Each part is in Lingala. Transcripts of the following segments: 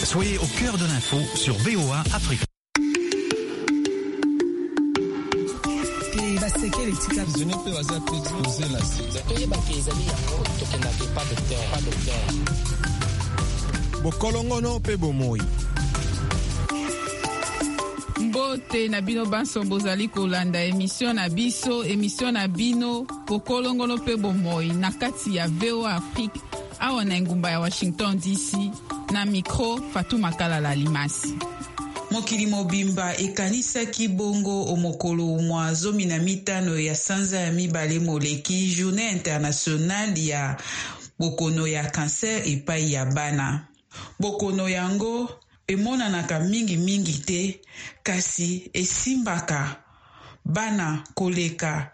Soyez au cœur de l'info sur VOA Afrique. Bokolongono pe bomoi. Mbote na bino banso bozali kolanda émission na biso, émission na bino bokolongono pe bomoi na kati ya VOA Afrique awa na ngumba ya Washington DC na micro Fatuma Kalala Limasi. Mokili mobimba ekanisaki bongo omokolo mwa 15 ya sanza ya mibale moleki Journée internationale ya bokono ya cancer epai ya bana. Bokono yango emonanaka mingi te kasi esimbaka bana koleka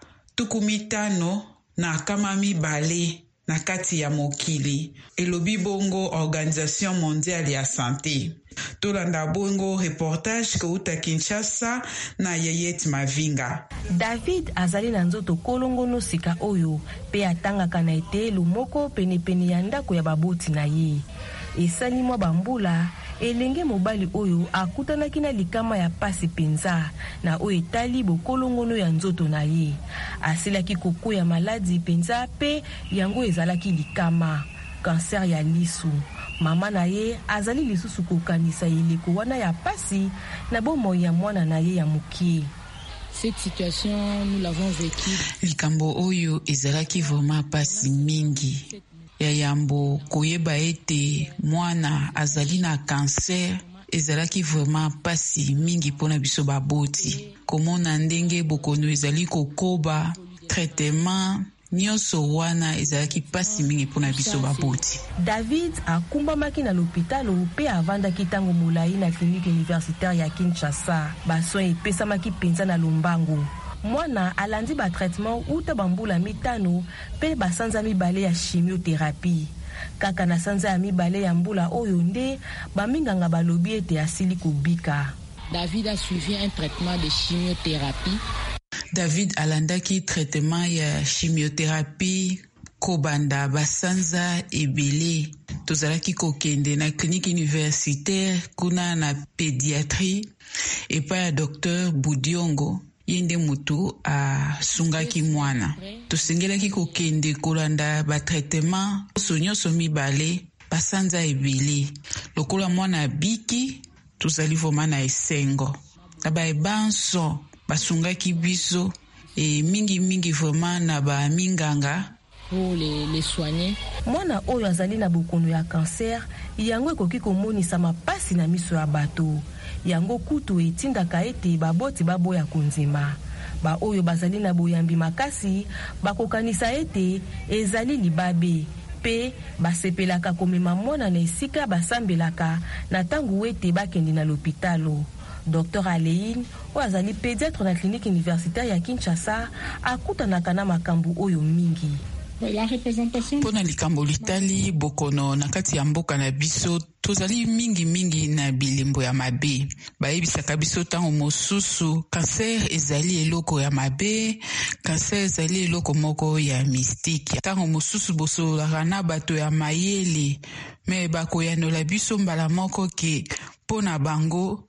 15 na kama mibale na kati ya mokili. Elobi bongo Organisation Mondiale ya Santé. Tolanda bongo reportage kouta Kinshasa na Yayet Mavinga. David azali na nzoto kolongono sika oyo pe atangaka na etelo moko penepene ya ndako ya baboti na ye. Esali mwa bambula elenge mobali oyo akutanaki na likama ya pasi penza na oyo etali bokolongono ya nzoto na ye. Asilaki koko ya maladi penza pe yango ezalaki likama cancer ya lisu. Mama na ye azali lisusu kokanisa eleko wana ya pasi na bomoi ya mwana na ye ya mukie. Cette situation nous l'avons vécue. Likambo oyo ezalaki vraiment pasi mingi. Ya yambo koyeba ete mwana azali na cancer ezalaki vraiment pasi mingi pona biso baboti. Komona ndenge bokono ezali kokoba traitement nyonso wana ezalaki pasi mingi pona biso baboti. David akumbamaki na l'hôpital pe avandaki tango molai na clinique universitaire ya Kinshasa. Basoin epesamaki penza na lombango. Mwana alandi ba traitement uta bambula mitano pe basanza mibale ya chimiothérapie. Kaka na sanza ya mibale ya mbula oyo nde baminganga balobi ete asili kubika. David a suivi un traitement de chimiothérapie. David alandaki traitement ya chimiothérapie kobanda basanza ebele. Tozalaki kokende na clinique universitaire kuna na pédiatrie epa ya docteur Budiongo. Yende mutu asungaki mwana. Tosengelaki kokende kolanda ba traitement sonyoso mibale basanza ebele. Lokola mwana biki tozali voma na esengo. Na ba ebanso basungaki biso mingi vraiment na ba minganga pour les soigner. Mwana oyo azali na bokono ya cancer yango ekoki komonisa mapasi na miso ya bato. Yango kutu etindaka ete baboti baboya konzima. Ba oyo bazali na boyambi makasi bakokanisa ete ezali libabe pe basepelaka komema mwana na esika basambelaka na tangu ete bakende na l'hôpitalo. Dr Aleine oazali pédiatre na clinique universitaire ya Kinshasa akutanaka na makambu oyo mingi. La représentation pona likambo litali bokono na kati ya mboka na biso tozali mingi na bilembo ya mabe. Bayebisaka biso tango mosusu cancer ezali eloko ya mabe, cancer ezali eloko moko ya mystique. Tango mosusu bosolaka na bato ya mayele me bakoyanola biso mbala moko ke pona bango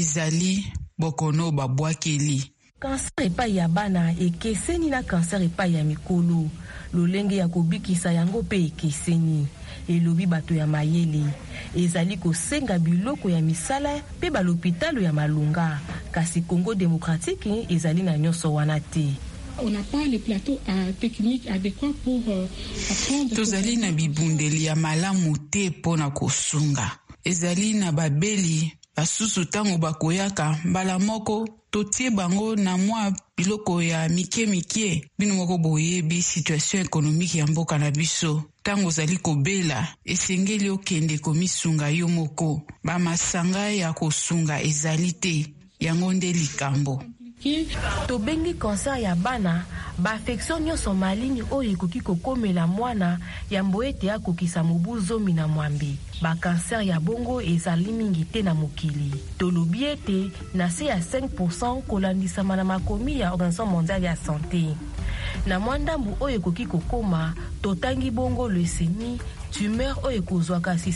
ezali bokono babwakeli. Cancer epai ya bana ekeseni na cancer epai ya mikolo. Lolenge ya kobikisa yango pe ekeseni. Elobi bato ya mayele. Ezali kosenga biloko ya misala pe balopitalo ya malunga. Kasi Congo démocratique ezali na nyonso wana te. On n'a pas les plateaux techniques adéquats pour apprendre. Tozali na bibundeli ya malamu te pona kosunga. Ezali na babeli basusu tango bakoyaka mbala moko totie bango na mwa biloko ya mike bino moko boyebi situation économique ya mboka na biso. Tango zali kobela esengeli okende komisunga yo moko. Bamasanga ya kosunga ezali te yango nde likambo. Tobengi cancer ya bana ba affection nyonso maligni oyo ekoki kokomela mwana yambo ete akokisa mobu 10 ba cancer ya bongo ezali mingi te na mokili. Tolobi ete na se ya 5% kolandisama na makomi ya Organisation Mondiale ya Santé. Na mwandambu oyo ekoki kokoma totangi bongo leucémie, tumeur oyo ekozwaka